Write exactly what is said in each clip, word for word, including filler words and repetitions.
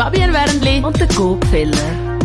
Fabian Wernli und der Gopfeller.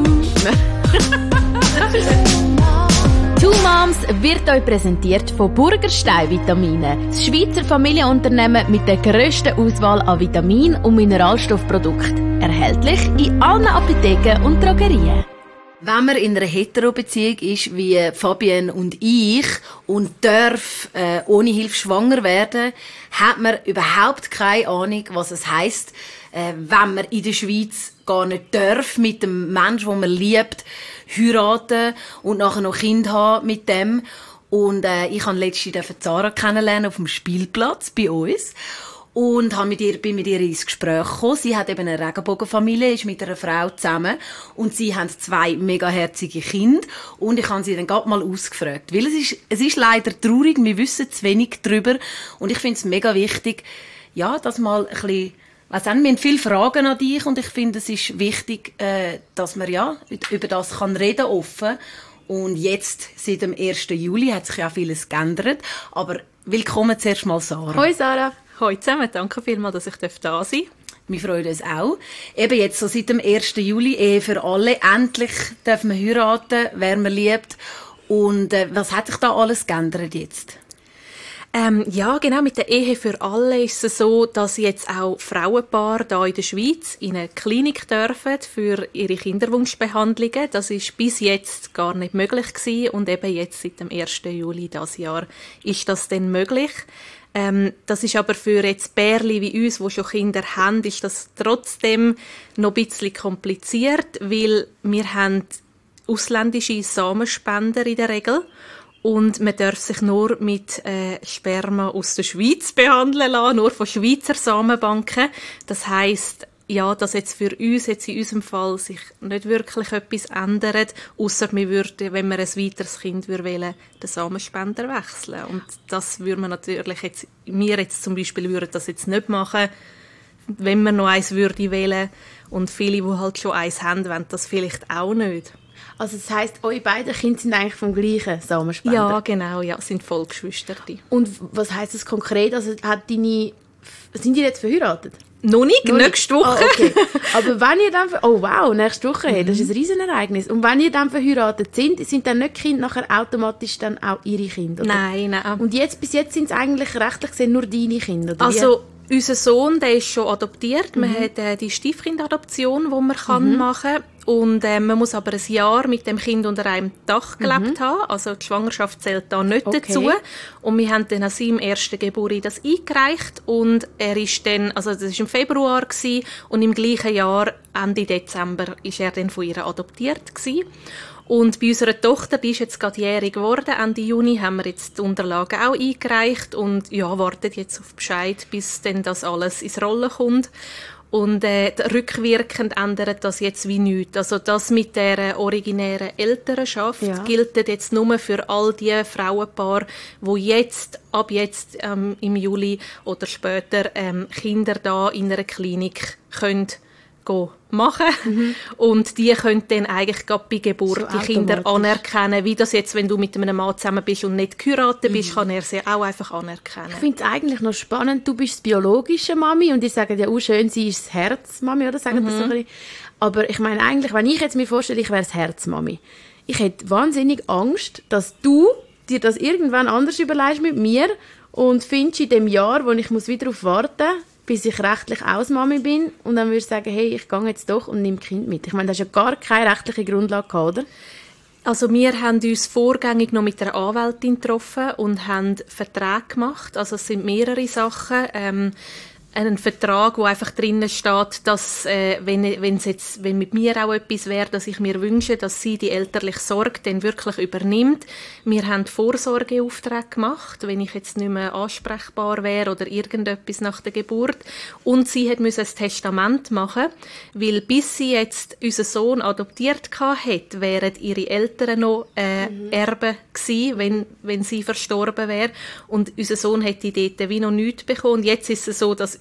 Two Moms wird euch präsentiert von Burgerstein Vitamine, das Schweizer Familienunternehmen mit der grössten Auswahl an Vitamin- und Mineralstoffprodukten. Erhältlich in allen Apotheken und Drogerien. Wenn man in einer Hetero-Beziehung ist, wie Fabian und ich, und darf äh, ohne Hilfe schwanger werden, hat man überhaupt keine Ahnung, was es heisst, äh, wenn man in der Schweiz gar nicht darf, mit dem Menschen, den man liebt, heiraten und nachher noch Kind haben mit dem. Und äh, ich habe letztens Zara kennenlernen auf dem Spielplatz bei uns. Und habe mit ihr, bin mit ihr ins Gespräch gekommen. Sie hat eben eine Regenbogenfamilie, ist mit einer Frau zusammen. Und sie haben zwei mega herzige Kinder. Und ich habe sie dann gerade mal ausgefragt. Weil es ist, es ist leider traurig, wir wissen zu wenig darüber. Und ich finde es mega wichtig, ja, dass mal ein bisschen, weiss auch nicht, wir haben viele Fragen an dich. Und ich finde, es ist wichtig, äh, dass man, ja, über das kann reden, offen. Und jetzt, seit dem ersten Juli, hat sich ja vieles geändert. Aber willkommen zuerst mal, Sarah. Hoi, Sarah. Hallo zusammen, danke vielmals, dass ich da sein darf. Wir freuen uns auch. Eben jetzt so seit dem ersten Juli, Ehe für alle. Endlich dürfen wir heiraten, wer man liebt. Und äh, was hat sich da alles geändert jetzt? Ähm, ja, genau, mit der Ehe für alle ist es so, dass jetzt auch Frauenpaare hier in der Schweiz in eine Klinik dürfen für ihre Kinderwunschbehandlungen. Das ist bis jetzt gar nicht möglich gewesen. Und eben jetzt seit dem ersten Juli dieses Jahr ist das dann möglich. Ähm, das ist aber für jetzt Pärchen wie uns, die schon Kinder haben, ist das trotzdem noch ein bisschen kompliziert, weil wir haben ausländische Samenspender in der Regel und man darf sich nur mit äh, Sperma aus der Schweiz behandeln lassen, nur von Schweizer Samenbanken. Das heisst, ja, dass jetzt für uns jetzt in unserem Fall sich nicht wirklich etwas ändert, ausser wir würden, wenn wir ein weiteres Kind wollen, den Samenspender wechseln. Und das würde man natürlich jetzt, wir jetzt zum Beispiel würden das jetzt nicht machen, wenn wir noch eins würde wählen. Und viele, die halt schon eins haben, wollen das vielleicht auch nicht. Also das heisst, eure beiden Kinder sind eigentlich vom gleichen Samenspender? Ja, genau, ja, sind Vollgeschwister. Und was heisst das konkret? Also hat deine, sind die jetzt verheiratet? Noch nicht, Noch nächste nicht. Woche. Oh, okay. Aber wenn ihr dann, oh wow, nächste Woche, mhm. das ist ein Riesenereignis. Und wenn ihr dann verheiratet sind, sind dann nicht die Kinder nachher automatisch dann auch ihre Kinder? Oder? Nein, nein. Und jetzt, bis jetzt sind es eigentlich rechtlich gesehen nur deine Kinder? Oder also, wie? Unser Sohn, der ist schon adoptiert. Mhm. Man hat äh, die Stiefkindadoption, die man kann mhm. machen kann. Und äh, man muss aber ein Jahr mit dem Kind unter einem Dach gelebt mhm. haben. Also die Schwangerschaft zählt da nicht okay. dazu. Und wir haben dann an seinem ersten Geburt das eingereicht. Und er ist dann, also das war im Februar gewesen, und im gleichen Jahr, Ende Dezember, ist er dann von ihr adoptiert gewesen. Und bei unserer Tochter, die ist jetzt gerade jährig geworden, Ende Juni, haben wir jetzt die Unterlagen auch eingereicht und ja, warten jetzt auf Bescheid, bis dann das alles ins Rollen kommt. Und äh, rückwirkend ändert das jetzt wie nichts. Also das mit der originären Elternschaft ja. gilt jetzt nur für all die Frauenpaare, die jetzt, ab jetzt ähm, im Juli oder später ähm, Kinder da in einer Klinik können gehen machen. Mhm. Und die können dann eigentlich gerade bei Geburt so die Kinder anerkennen. Wie das jetzt, wenn du mit einem Mann zusammen bist und nicht geheiratet mhm. bist, kann er sie auch einfach anerkennen. Ich finde es eigentlich noch spannend. Du bist die biologische Mami und die sagen ja, oh schön, sie ist das Herzmami, oder? Sagen mhm. das so ein bisschen. Aber ich meine eigentlich, wenn ich jetzt mir vorstelle, ich wäre das Herzmami, ich hätte wahnsinnig Angst, dass du dir das irgendwann anders überlegst mit mir und findest in dem Jahr, wo ich muss wieder darauf warten muss, bis ich rechtlich aus Mami bin und dann würde ich sagen, hey, ich gehe jetzt doch und nehme Kind mit. Ich meine, das ist ja gar keine rechtliche Grundlage gehabt, oder? Also wir haben uns vorgängig noch mit einer Anwältin getroffen und haben Verträge gemacht. Also es sind mehrere Sachen. Ähm, einen Vertrag, wo einfach drinnen steht, dass äh, wenn wenn's jetzt wenn mit mir auch etwas wäre, dass ich mir wünsche, dass sie die elterliche Sorge dann wirklich übernimmt. Wir haben Vorsorgeaufträge gemacht, wenn ich jetzt nicht mehr ansprechbar wäre oder irgendetwas nach der Geburt. Und sie hat müssen ein Testament machen, weil bis sie jetzt unseren Sohn adoptiert hatte, wären ihre Eltern noch äh, mhm. Erben gewesen, wenn wenn sie verstorben wäre. Und unser Sohn hätte dort wie noch nichts bekommen. Und jetzt ist es so, dass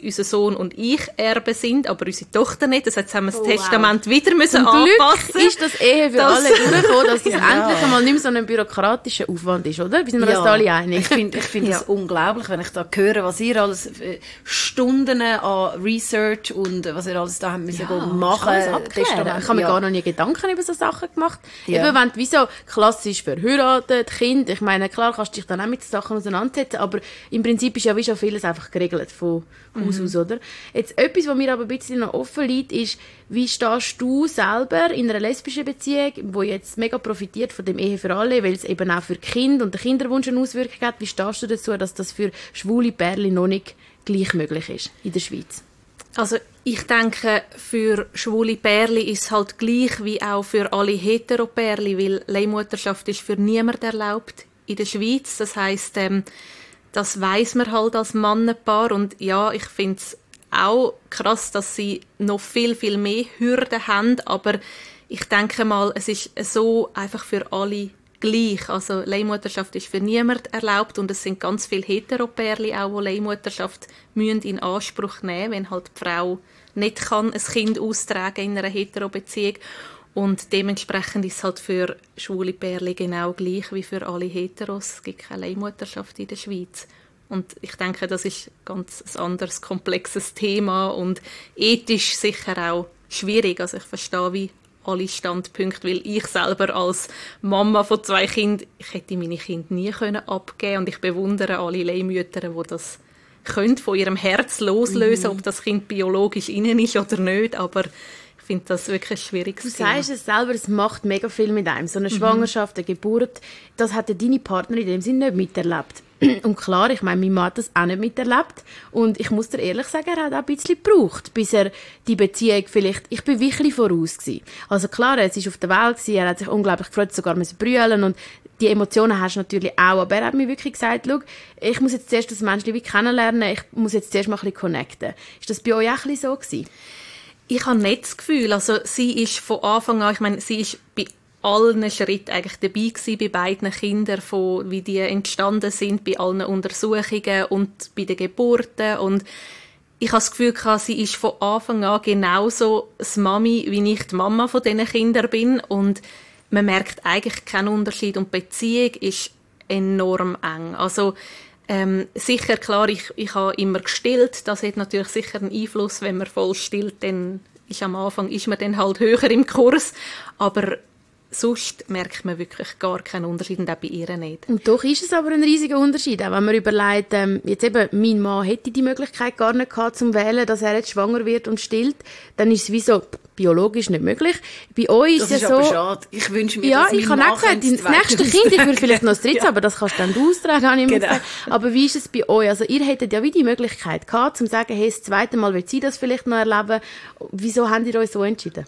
unser Sohn und ich Erben sind, aber unsere Tochter nicht. Das heißt, haben wir das Oh, Testament wow. wieder müssen Zum anpassen. Glück ist das Ehe für Das- alle durchgekommen, dass das Genau. endlich einmal nicht mehr so ein bürokratischer Aufwand ist, oder? Wir sind wir uns Ja. da alle einig. Ich finde ich find Ja. das unglaublich, wenn ich da höre, was ihr alles äh, Stunden an Research und äh, was ihr alles da habt müssen Ja, machen. alles abklären. Testament, Ich habe mir ja. gar noch nie Gedanken über so Sachen gemacht. Ja. Eben, wenn du wie so klassisch verheiratet, Kind, ich meine, klar kannst du dich dann auch mit Sachen auseinandersetzen, aber im Prinzip ist ja wie schon vieles einfach geregelt von Haus Mhm. aus, oder? Jetzt etwas, was mir aber ein bisschen noch offen liegt, ist, wie stehst du selber in einer lesbischen Beziehung, wo jetzt mega profitiert von dem Ehe für alle, weil es eben auch für Kind und den Kinderwunsch eine Auswirkung hat. Wie stehst du dazu, dass das für schwule Pärchen noch nicht gleich möglich ist in der Schweiz? Also ich denke, für schwule Pärchen ist es halt gleich wie auch für alle Hetero-Pärchen, weil Leihmutterschaft ist für niemand erlaubt in der Schweiz. Das heisst, ähm, das weiss man halt als Mannenpaar. Und ja, ich finde es auch krass, dass sie noch viel, viel mehr Hürden haben. Aber ich denke mal, es ist so einfach für alle gleich. Also Leihmutterschaft ist für niemand erlaubt und es sind ganz viele Heteropärchen auch, die Leihmutterschaft müssen in Anspruch nehmen, wenn halt die Frau nicht kann ein Kind austragen in einer Hetero-Beziehung. Und dementsprechend ist es halt für schwule Pärchen genau gleich wie für alle Heteros. Es gibt keine Leihmutterschaft in der Schweiz. Und ich denke, das ist ganz ein anderes, komplexes Thema und ethisch sicher auch schwierig. Also ich verstehe wie alle Standpunkte, weil ich selber als Mama von zwei Kindern, ich hätte meine Kinder nie können abgeben und ich bewundere alle Leihmütter, die das können, von ihrem Herz loslösen, Mhm. ob das Kind biologisch innen ist oder nicht, aber ich finde das wirklich ein schwieriges Du Thema. sagst es selber, es macht mega viel mit einem. So eine Schwangerschaft, eine Geburt, das hat ja deine Partnerin in dem Sinne nicht miterlebt. Und klar, ich meine, mein Mann hat das auch nicht miterlebt. Und ich muss dir ehrlich sagen, er hat auch ein bisschen gebraucht, bis er die Beziehung vielleicht, ich bin wirklich voraus gewesen. Also klar, er war auf der Welt gewesen, er hat sich unglaublich gefreut, sogar müssen brüllen und die Emotionen hast du natürlich auch. Aber er hat mir wirklich gesagt, schau, ich muss jetzt zuerst das Menschliche kennenlernen, ich muss jetzt zuerst mal ein bisschen connecten. Ist das bei euch auch ein bisschen so gewesen? Ich habe nicht das Gefühl, also sie ist von Anfang an, ich meine, sie ist bei allen Schritten eigentlich dabei gewesen, bei beiden Kindern, von, wie die entstanden sind, bei allen Untersuchungen und bei den Geburten. Und ich habe das Gefühl, sie ist von Anfang an genauso das Mami, wie ich die Mama von diesen Kindern bin. Und man merkt eigentlich keinen Unterschied. Und die Beziehung ist enorm eng. Also ähm, sicher, klar, ich, ich habe immer gestillt. Das hat natürlich sicher einen Einfluss. Wenn man voll stillt, dann ist am Anfang ist man dann halt höher im Kurs. Aber sonst merkt man wirklich gar keinen Unterschied und auch bei ihr nicht. Und doch ist es aber ein riesiger Unterschied, auch wenn man überlegt, ähm, jetzt eben, mein Mann hätte die Möglichkeit gar nicht gehabt, zum wählen, dass er jetzt schwanger wird und stillt, dann ist es wie so biologisch nicht möglich. Bei euch Das ist ist ja so... aber schade. Ich wünsche mir, Ja, dass ich mein habe Mann auch gesagt, könnte das nächste zweite Kind, ich würde austragen. vielleicht noch das dritte, aber das kannst dann du austragen, habe ich immer Genau. gesagt. Aber wie ist es bei euch? Also ihr hättet ja wie die Möglichkeit gehabt, zum zu sagen, hey, das zweite Mal will sie das vielleicht noch erleben. Wieso habt ihr euch so entschieden?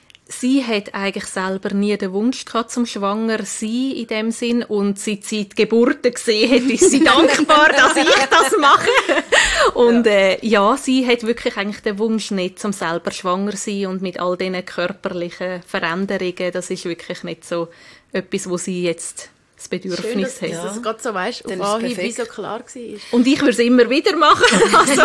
Sie hat eigentlich selber nie den Wunsch gehabt, zum schwanger sein in dem Sinn. Und seit sie die Geburten gesehen hat, ist sie dankbar, dass ich das mache. Und äh, ja, sie hat wirklich eigentlich den Wunsch nicht, zum selber schwanger sein und mit all diesen körperlichen Veränderungen. Das ist wirklich nicht so etwas, wo sie jetzt das Bedürfnis Schön, dass, hat. dass das gerade so, weißt, Dann auf ist es Anhieb wie perfekt. so klar war. Und ich würde es immer wieder machen. Also,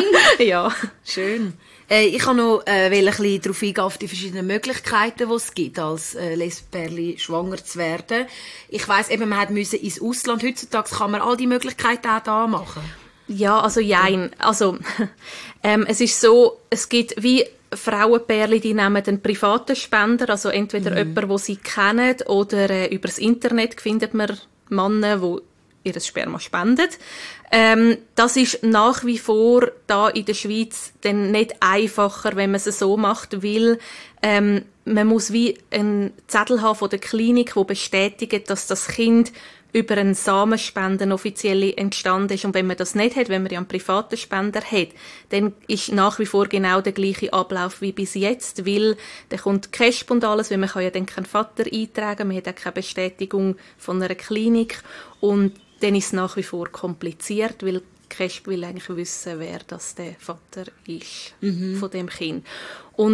ja. Schön. Äh, ich kann noch äh, ein bisschen darauf eingehen, auf die verschiedenen Möglichkeiten, die es gibt, als äh, Lesbenpärchen schwanger zu werden. Ich weiss eben, man hat müssen ins Ausland. Heutzutage kann man all die Möglichkeiten auch da machen. Ja, also jein. Also, ähm, es ist so, es gibt wie Frauenpärchen, die nehmen einen privaten Spender, also entweder Mhm. jemanden, den sie kennen, oder äh, über das Internet findet man Männer, die ihr Sperma spenden. Ähm, das ist nach wie vor da in der Schweiz dann nicht einfacher, wenn man es so macht, weil ähm, man muss wie einen Zettel haben von der Klinik, wo bestätigt, dass das Kind über einen Samenspenden offiziell entstanden ist. Und wenn man das nicht hat, wenn man ja einen privaten Spender hat, dann ist nach wie vor genau der gleiche Ablauf wie bis jetzt, weil dann kommt K E S P und alles, weil man kann ja dann keinen Vater eintragen, man hat auch keine Bestätigung von einer Klinik und dann ist es nach wie vor kompliziert, weil K E S P will eigentlich wissen, wer das der Vater ist von dem Kind. Und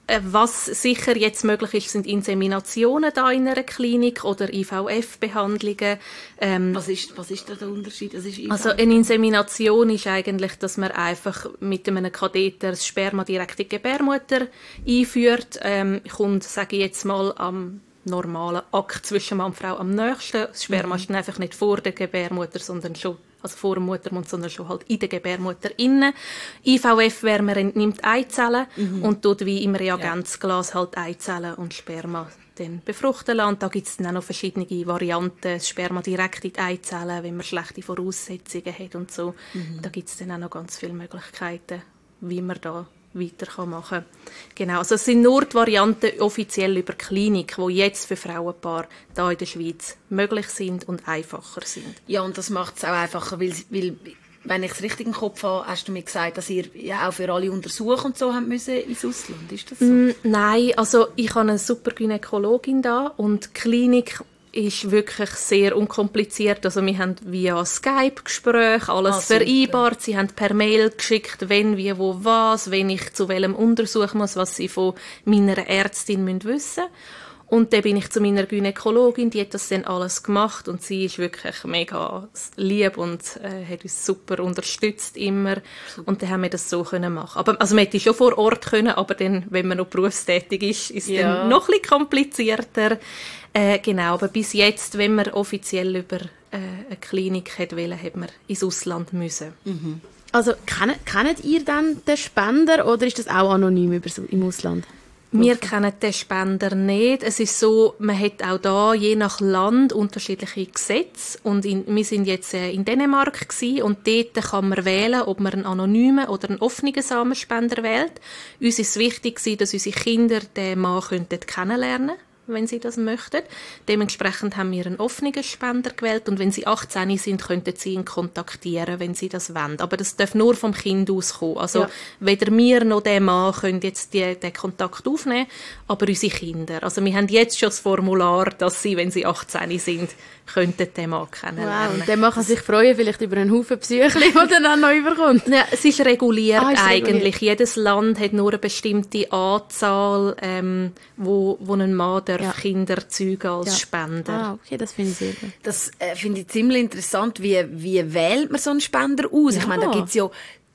Was sicher jetzt möglich ist, sind Inseminationen da in einer Klinik oder I V F-Behandlungen. Ähm, was, ist, was ist da der Unterschied? Das ist also eine Insemination ist eigentlich, dass man einfach mit einem Katheter das Sperma direkt in die Gebärmutter einführt. Ähm, kommt, sage ich jetzt mal, am normalen Akt zwischen Mann und Frau am nächsten. Das Sperma mhm. ist dann einfach nicht vor der Gebärmutter, sondern schon also vor dem Muttermund, sondern schon halt in der Gebärmutter innen. I V F wäre, man entnimmt Eizellen mhm. und tut wie im Reagenzglas halt Eizellen und Sperma dann befruchten lassen. Da gibt es dann auch noch verschiedene Varianten. Das Sperma direkt in die Eizellen, wenn man schlechte Voraussetzungen hat und so. Mhm. Da gibt es dann auch noch ganz viele Möglichkeiten, wie man da weiter machen kann. Genau, also es sind nur die Varianten offiziell über die Klinik, die jetzt für Frauenpaare hier in der Schweiz möglich sind und einfacher sind. Ja, und das macht es auch einfacher, weil, weil wenn ich es richtig im Kopf habe, hast du mir gesagt, dass ihr ja auch für alle Untersuche und so haben müssen ins Ausland. Ist das so? Mm, nein, also ich habe eine super Gynäkologin da und die Klinik ist wirklich sehr unkompliziert. Also wir haben via Skype-Gespräche alles ah, vereinbart. Sie haben per Mail geschickt, wenn, wie, wo, was, wenn ich zu welchem Untersuch muss, was sie von meiner Ärztin wissen müssen. Und dann bin ich zu meiner Gynäkologin, die hat das dann alles gemacht und sie ist wirklich mega lieb und äh, hat uns super unterstützt immer. Und dann haben wir das so können machen. Aber, also man hätte schon vor Ort können, aber dann, wenn man noch berufstätig ist, ist es ja. dann noch ein bisschen komplizierter. Äh, genau, aber bis jetzt, wenn man offiziell über äh, eine Klinik hätte wollen, hätte man ins Ausland müssen. Mhm. Also kennt, kennt ihr dann den Spender oder ist das auch anonym über, im Ausland? Wir kennen den Spender nicht. Es ist so, man hat auch da je nach Land unterschiedliche Gesetze. Und in, wir sind jetzt äh, in Dänemark gewesen, und dort kann man wählen, ob man einen anonymen oder einen offenen Samenspender wählt. Uns ist es wichtig, dass unsere Kinder den Mann kennenlernen könnten, wenn sie das möchten. Dementsprechend haben wir einen offenen Spender gewählt und wenn sie achtzehn sind, könnten sie ihn kontaktieren, wenn sie das wollen. Aber das darf nur vom Kind auskommen. Also ja. weder wir noch der Mann können jetzt die, den Kontakt aufnehmen, aber unsere Kinder. Also wir haben jetzt schon das Formular, dass sie, wenn sie achtzehn sind, könnten den Mann kennenlernen. Wow, und der Mann kann sich freuen, vielleicht über einen Haufen Psyche, die er dann noch überkommt. Ja, es ist reguliert ah, ist eigentlich. Reguliert. Jedes Land hat nur eine bestimmte Anzahl, ähm, wo, wo ein Mann darf ja. Kinder zeugen als ja. Spender. Ah, okay, das finde ich sehr gut. Das äh, finde ich ziemlich interessant. Wie, wie wählt man so einen Spender aus? Ja. Ich meine, da gibt es ja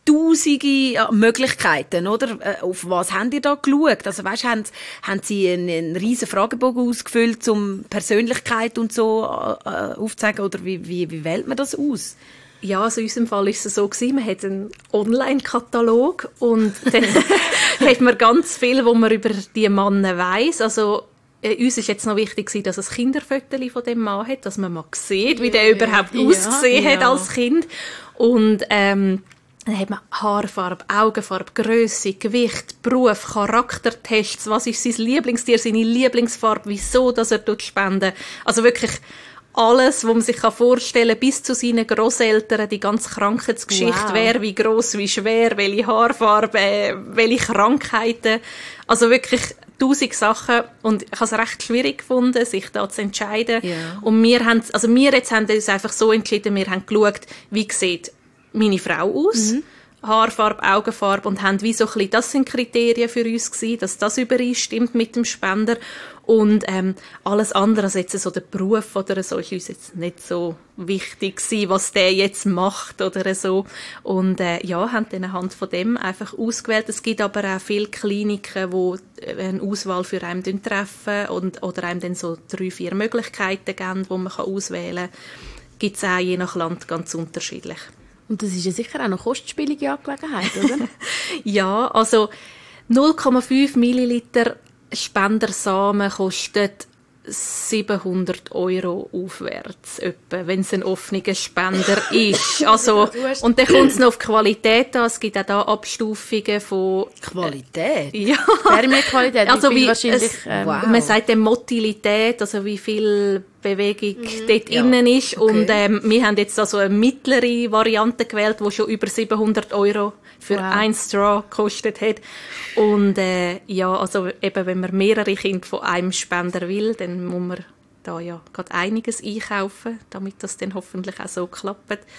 tausende Möglichkeiten, oder? Auf was habt ihr da geschaut? Also, weißt, haben, haben Sie einen, einen riesen Fragebogen ausgefüllt, um Persönlichkeit und so äh, aufzuzeigen? Oder wie, wie, wie wählt man das aus? Ja, also in unserem Fall war es so gewesen, man hat einen Online-Katalog und dann hat man ganz viel, was man über die Männer weiss. Also, äh, uns war jetzt noch wichtig, dass es Kinderfotos von dem Mann hat, dass man mal sieht, wie der ja, überhaupt ja, ausgesehen ja. hat als Kind. Und, ähm, dann hat man Haarfarbe, Augenfarbe, Grösse, Gewicht, Beruf, Charaktertests, was ist sein Lieblingstier, seine Lieblingsfarbe, wieso, dass er spenden. Also wirklich alles, was man sich vorstellen kann, bis zu seinen Grosseltern, die ganze Krankheitsgeschichte, wow. wer, wie gross, wie schwer, welche Haarfarbe, welche Krankheiten. Also wirklich tausend Sachen. Und ich habe es recht schwierig gefunden, sich da zu entscheiden. Yeah. Und wir haben, also wir jetzt haben uns einfach so entschieden, wir haben geschaut, wie sieht meine Frau aus, mhm. Haarfarbe, Augenfarbe, und haben wie so ein bisschen, das sind Kriterien für uns gewesen, dass das übereinstimmt mit dem Spender. Und ähm, alles andere, also jetzt so der Beruf oder so, ist uns jetzt nicht so wichtig gewesen, was der jetzt macht oder so. Und äh, ja, haben dann anhand von dem einfach ausgewählt. Es gibt aber auch viele Kliniken, die eine Auswahl für einen treffen und, oder einem dann so drei, vier Möglichkeiten geben, die man auswählen kann. Gibt es auch je nach Land ganz unterschiedlich. Und das ist ja sicher auch eine kostspielige Angelegenheit, oder? Ja, also null Komma fünf Milliliter Spendersamen kostet siebenhundert Euro aufwärts, etwa, wenn es ein offener Spender ist. Also, und dann kommt es noch auf Qualität an. Es gibt auch da Abstufungen von... Qualität? Ja. Thermie-Qualität, also wie wahrscheinlich... Es, ähm, wow. Man sagt dann Motilität, also wie viel Bewegung mhm. dort ja. innen ist. Okay. Und ähm, wir haben jetzt also eine mittlere Variante gewählt, die schon über siebenhundert Euro für wow. ein Straw gekostet hat. Und äh, ja, also eben, wenn man mehrere Kinder von einem Spender will, dann muss man da ja gerade einiges einkaufen, damit das dann hoffentlich auch so klappt.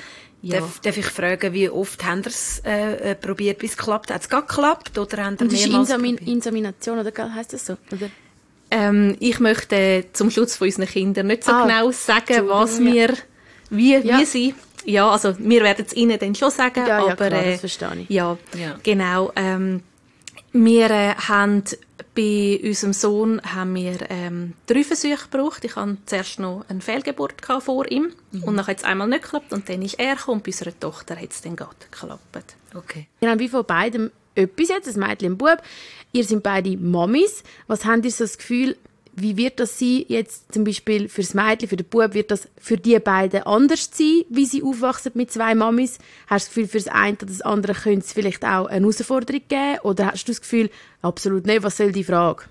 Ja. Darf, darf ich fragen, wie oft haben ihr es äh, probiert, bis es klappt? Hat es gar geklappt oder haben ihr Und das mehrmals ist Insamin- probiert? Insemination, oder heisst das so? Oder? Ähm, ich möchte zum Schutz von unseren Kindern nicht so Ah, genau sagen, was ja. wir, wie, Ja. wie sie... Ja, also wir werden es ihnen dann schon sagen, Ja, ja, aber... klar, äh, das verstehe ich. Ja, Ja. genau. Ähm, wir äh, haben bei unserem Sohn haben wir ähm, drei Versuche gebraucht. Ich hatte zuerst noch eine Fehlgeburt vor ihm mhm. und dann hat es einmal nicht geklappt und dann ist er gekommen und bei unserer Tochter hat es dann gerade geklappt. Okay. Wir haben wie von beidem etwas jetzt, ein Mädchen und ein Bub. Ihr seid beide Mamis. Was habt ihr so das Gefühl, wie wird das sein, jetzt zum Beispiel für das Mädchen, für den Bub, wird das für die beiden anders sein, wie sie aufwachsen mit zwei Mamis? Hast du das Gefühl, für das eine oder das andere könnte es vielleicht auch eine Herausforderung geben? Oder hast du das Gefühl, absolut nicht, was soll die Frage?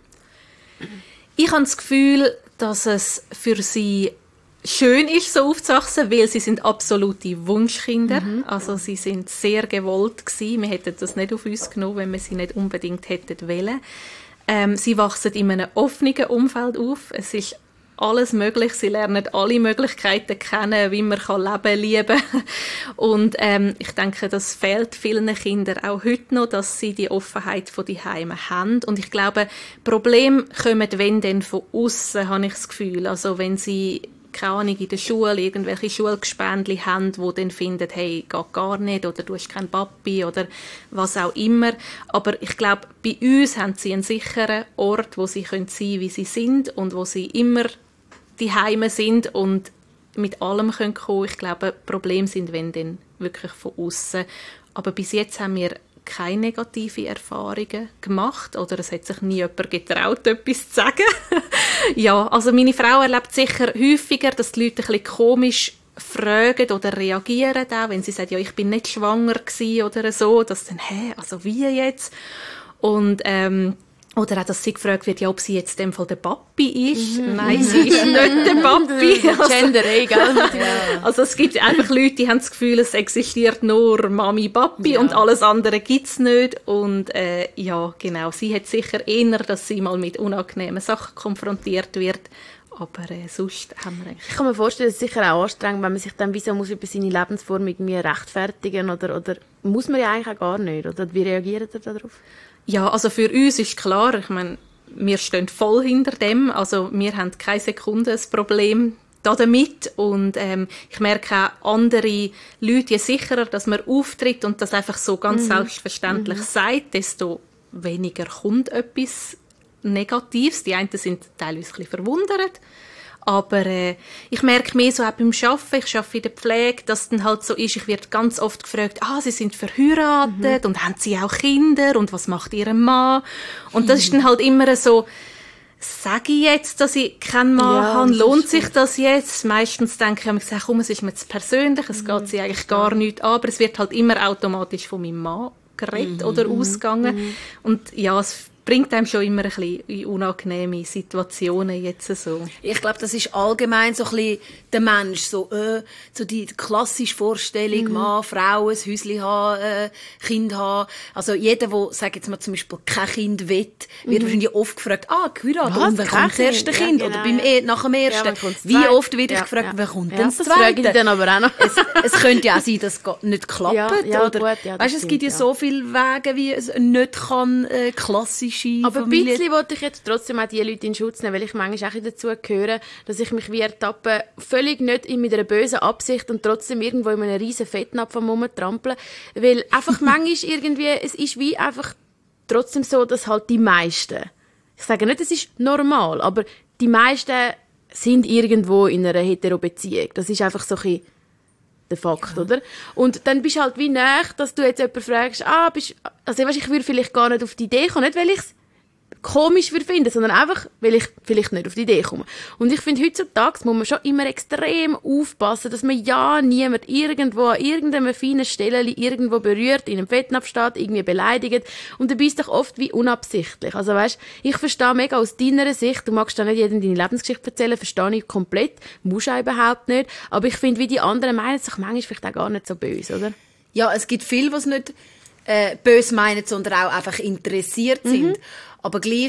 Ich habe das Gefühl, dass es für sie schön ist, so aufzuwachsen, weil sie sind absolute Wunschkinder. Mhm. Also sie sind sehr gewollt gewesen. Wir hätten das nicht auf uns genommen, wenn wir sie nicht unbedingt hätten wollen. Ähm, sie wachsen in einem offenen Umfeld auf. Es ist alles möglich. Sie lernen alle Möglichkeiten kennen, wie man kann leben, lieben. Und ähm, ich denke, das fehlt vielen Kindern auch heute noch, dass sie die Offenheit von die Heime haben. Und ich glaube, Probleme kommen, wenn dann von außen, habe ich das Gefühl. Also wenn sie keine Ahnung, in der Schule irgendwelche Schulgespendli haben, die dann finden, hey, geht gar nicht, oder du hast keinen Papi, oder was auch immer. Aber ich glaube, bei uns haben sie einen sicheren Ort, wo sie sein können, wie sie sind, und wo sie immer die Heime sind und mit allem können kommen. Ich glaube, Probleme sind, wenn dann wirklich von außen. Aber bis jetzt haben wir keine negativen Erfahrungen gemacht oder es hat sich nie jemand getraut, etwas zu sagen. Ja, also meine Frau erlebt sicher häufiger, dass die Leute ein bisschen komisch fragen oder reagieren, auch wenn sie sagt, ja, ich bin nicht schwanger gewesen oder so, dass dann, hä, also wie jetzt? Und ähm, oder auch, dass sie gefragt wird, ja, ob sie jetzt in dem Fall der Papi ist. Mhm. Nein, sie ist nicht der Papi. Also, Gender, egal. Ja. Also es gibt einfach Leute, die haben das Gefühl, es existiert nur Mami, Papi, ja, und alles andere gibt es nicht. Und äh, ja, genau, sie hat sicher eher, dass sie mal mit unangenehmen Sachen konfrontiert wird. Aber äh, sonst haben wir eigentlich... Ich kann mir vorstellen, es ist sicher auch anstrengend, wenn man sich dann wie so muss über seine Lebensform irgendwie rechtfertigen oder, oder muss man ja eigentlich auch gar nicht. Oder wie reagiert ihr darauf? Ja, also für uns ist klar, ich meine, wir stehen voll hinter dem, also wir haben keine Sekunde ein Problem damit und ähm, ich merke auch, andere Leute, je sicherer, dass man auftritt und das einfach so ganz mhm. selbstverständlich mhm. sagt, desto weniger kommt etwas Negatives. Die einen sind teilweise ein bisschen verwundert. Aber äh, ich merke mehr so auch beim Arbeiten, ich arbeite in der Pflege, dass es dann halt so ist, ich werde ganz oft gefragt, ah, Sie sind verheiratet mhm. und haben Sie auch Kinder und was macht Ihr Mann? Und das mhm. ist dann halt immer so, sage ich jetzt, dass ich keinen Mann ja, habe, lohnt sich gut. das jetzt? Meistens denke ich, ich gesagt, komm, es ist mir zu persönlich, es mhm. geht Sie eigentlich gar nicht an, aber es wird halt immer automatisch von meinem Mann geredet mhm. oder ausgegangen. Mhm. Und ja, es bringt einem schon immer ein bisschen in unangenehme Situationen jetzt so. Ich glaube, das ist allgemein so ein bisschen der Mensch, so, äh, so die klassische Vorstellung, mhm. Mann, Frau, ein Häuschen haben, äh, Kind haben. Also jeder, der, sag jetzt mal zum Beispiel, kein Kind will, wird mhm. wahrscheinlich oft gefragt, ah, geheiratet, und wer kommt das erste Kind? Ja, genau, oder beim ja. nach dem ersten. Ja, wie oft wird ja, ich gefragt, ja. wer kommt ja, denn das zweite? Das frage ich dann aber auch noch. es, es könnte ja auch sein, dass es nicht klappt. Ja, ja, oder, gut, ja, weißt, es gibt ja, ja so viele Wege, wie es nicht kann, äh, klassisch aber ein bisschen wollte ich jetzt trotzdem auch die Leute in Schutz nehmen, weil ich manchmal auch dazu gehöre, dass ich mich wie ertappe, völlig nicht mit einer bösen Absicht und trotzdem irgendwo in einem riesen Fettnapf am rumtrampeln. Weil einfach manchmal irgendwie, es ist wie einfach trotzdem so, dass halt die meisten, ich sage nicht, es ist normal, aber die meisten sind irgendwo in einer Hetero-Beziehung. Das ist einfach so ein bisschen der Fakt, ja. oder? Und dann bist du halt wie näher, dass du jetzt jemanden fragst, ah, bist, also weißt, ich würde vielleicht gar nicht auf die Idee kommen, nicht weil ich es komisch würde finden, sondern einfach, weil ich vielleicht nicht auf die Idee komme. Und ich finde, heutzutage muss man schon immer extrem aufpassen, dass man ja niemand irgendwo an irgendeiner feinen Stelle irgendwo berührt, in einem Fettnapf steht, irgendwie beleidigt. Und dabei ist es doch oft wie unabsichtlich. Also weißt, ich verstehe mega aus deiner Sicht, du magst da nicht jedem deine Lebensgeschichte erzählen, verstehe ich komplett, musst du auch überhaupt nicht. Aber ich finde, wie die anderen meinen sich manchmal vielleicht auch gar nicht so böse, oder? Ja, es gibt viel, was nicht äh, böse meinen, sondern auch einfach interessiert sind. Mhm. Aber gleich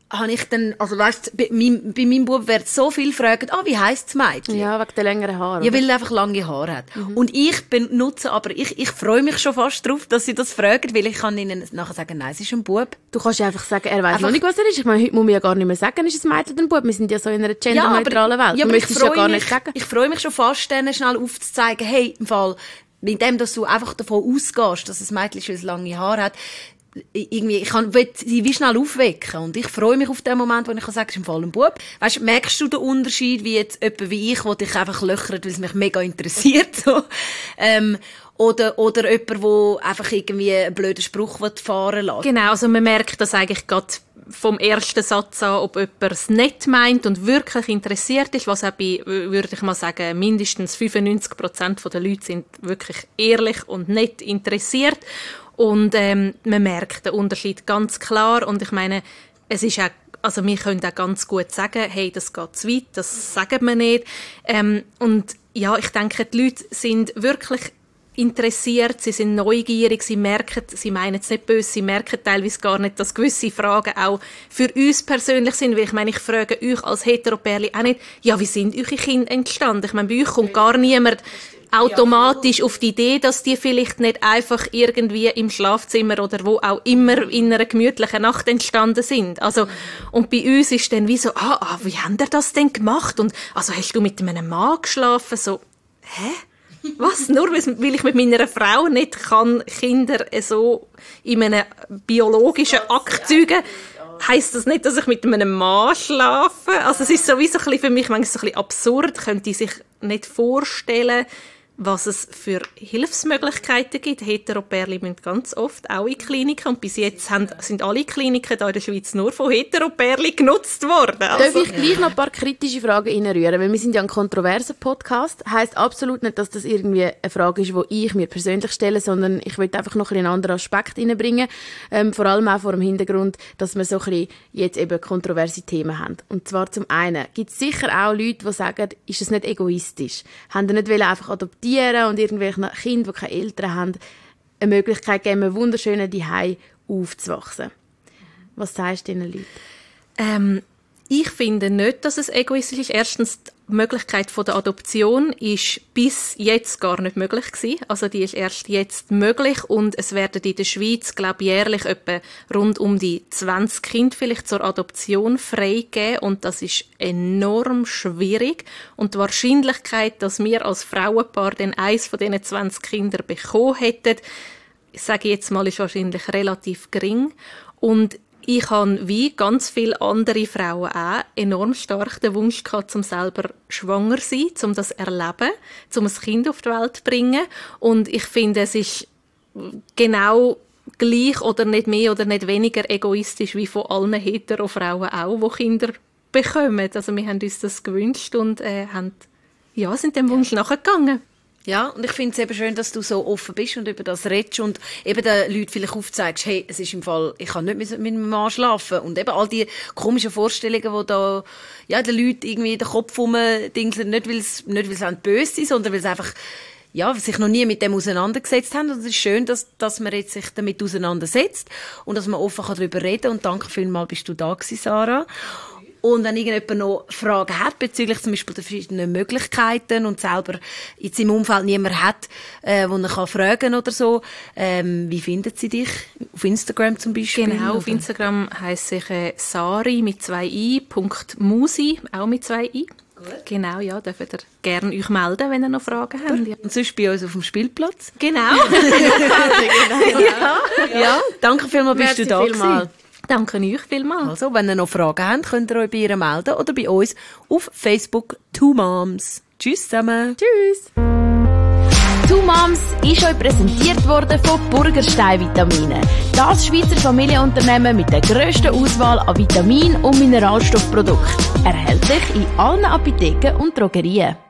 habe ich dann, also weißt, bei, mein, bei meinem Bub wird so viel fragen, ah, wie heisst das Mädchen? Ja, wegen der längeren Haare. Ja, weil er einfach lange Haare hat. Mhm. Und ich benutze, aber ich, ich freue mich schon fast drauf, dass sie das fragen, weil ich kann ihnen nachher sagen, nein, es ist ein Bub. Du kannst ja einfach sagen, er weiss noch nicht, was er ist. Ich meine, heute muss man ja gar nicht mehr sagen, ist es ein Mädchen oder ein Bub. Wir sind ja so in einer genderneutralen ja, Welt. Ja, du möchtest ja gar mich, nicht sagen. Ich freue mich schon fast, denen schnell aufzuzeigen, hey, im Fall, mit dem, dass du einfach davon ausgehst, dass ein Mädchen schon lange Haare hat, irgendwie, ich kann, will sie wie schnell aufwecken. Und ich freue mich auf den Moment, wo ich kann sagen, es ist im Fall ein Bub. Weißt, merkst du den Unterschied, wie jetzt jemand wie ich, der dich einfach löchert, weil es mich mega interessiert, so. ähm, oder, oder jemand, der einfach irgendwie einen blöden Spruch fahren lässt. Genau, also man merkt das eigentlich gerade vom ersten Satz an, ob jemand es nett meint und wirklich interessiert ist, was auch bei, würde ich mal sagen, mindestens fünfundneunzig Prozent der Leute sind wirklich ehrlich und nett interessiert. Und ähm, man merkt den Unterschied ganz klar. Und ich meine, es ist auch, also wir können auch ganz gut sagen, hey, das geht zu weit, das sagen wir nicht. Ähm, und ja, ich denke, die Leute sind wirklich interessiert, sie sind neugierig, sie merken, sie meinen es nicht böse, sie merken teilweise gar nicht, dass gewisse Fragen auch für uns persönlich sind, weil ich meine, ich frage euch als Heteropärli auch nicht, ja, wie sind eure Kinder entstanden? Ich meine, bei euch kommt gar niemand automatisch auf die Idee, dass die vielleicht nicht einfach irgendwie im Schlafzimmer oder wo auch immer in einer gemütlichen Nacht entstanden sind. Also, und bei uns ist dann wie so, ah, ah wie haben ihr das denn gemacht? Und, also, hast du mit einem Mann geschlafen? So, hä? Was? Nur weil ich mit meiner Frau nicht kann Kinder so in einem biologischen Akt zeugen, heisst das nicht, dass ich mit einem Mann schlafe? Also es ist sowieso ein bisschen für mich manchmal so ein bisschen absurd. Könnte ich sich nicht vorstellen, was es für Hilfsmöglichkeiten gibt. Heteropärli müssen ganz oft auch in Kliniken. Und bis jetzt haben, sind alle Kliniken hier in der Schweiz nur von Heteropärli genutzt worden. Also. Darf ich gleich noch ein paar kritische Fragen reinrühren? Weil wir sind ja ein kontroverser Podcast. Heisst absolut nicht, dass das irgendwie eine Frage ist, die ich mir persönlich stelle, sondern ich will einfach noch ein einen anderen Aspekt reinbringen. Ähm, vor allem auch vor dem Hintergrund, dass wir so ein bisschen jetzt eben kontroverse Themen haben. Und zwar zum einen gibt es sicher auch Leute, die sagen, ist es nicht egoistisch? Haben die nicht einfach adoptieren und irgendwelche Kinder, die keine Eltern haben, eine Möglichkeit geben, einem wunderschönen Zuhause aufzuwachsen. Was sagst du diesen Leuten? Ähm, ich finde nicht, dass es egoistisch ist. Erstens, die Möglichkeit der Adoption ist bis jetzt gar nicht möglich gewesen. Also die ist erst jetzt möglich und es werden in der Schweiz, glaube ich, jährlich etwa rund um die zwanzig Kinder vielleicht zur Adoption freigegeben und das ist enorm schwierig. Und die Wahrscheinlichkeit, dass wir als Frauenpaar dann eins von diesen zwanzig Kindern bekommen hätten, ich sage jetzt mal, ist wahrscheinlich relativ gering. Und ich habe, wie ganz viele andere Frauen auch, enorm stark den Wunsch gehabt, um selber schwanger zu sein, um das zu erleben, um ein Kind auf die Welt zu bringen. Und ich finde, es ist genau gleich oder nicht mehr oder nicht weniger egoistisch wie von allen Hetero-Frauen auch, die Kinder bekommen. Also wir haben uns das gewünscht und äh, haben, ja, sind dem Wunsch nachgegangen. Ja, und ich finde es eben schön, dass du so offen bist und über das redest und eben den Leuten vielleicht aufzeigst, hey, es ist im Fall, ich kann nicht mit meinem Mann schlafen. Und eben all die komischen Vorstellungen, die da, ja, den Leuten irgendwie in den Kopf rumdingseln, nicht weil es, nicht weil es böse ist, sondern weil es einfach, ja, sich noch nie mit dem auseinandergesetzt haben. Und es ist schön, dass, dass man jetzt sich damit auseinandersetzt und dass man offen darüber reden kann. Und danke vielmals, bist du da gewesen, Sarah. Und wenn irgendjemand noch Fragen hat bezüglich zum Beispiel der verschiedenen Möglichkeiten und selber jetzt im Umfeld niemand hat, äh, wo er kann fragen oder so, ähm, wie findet sie dich? Auf Instagram zum Beispiel? Genau, oder? auf Instagram heisst ich äh, Sari mit zwei i, Punkt Musi, auch mit zwei i. Gut. Genau, ja, dürft ihr gerne euch melden, wenn ihr noch Fragen habt. Ja. Und sonst bei uns auf dem Spielplatz. Genau. genau. Ja. Ja, danke vielmals, bist du da gewesen. Danke euch vielmals. Also, wenn ihr noch Fragen habt, könnt ihr euch bei ihr melden oder bei uns auf Facebook Two Moms. Tschüss zusammen. Tschüss. Two Moms ist euch präsentiert worden von Burgerstein Vitamine. Das Schweizer Familienunternehmen mit der grössten Auswahl an Vitamin- und Mineralstoffprodukten. Erhältlich in allen Apotheken und Drogerien.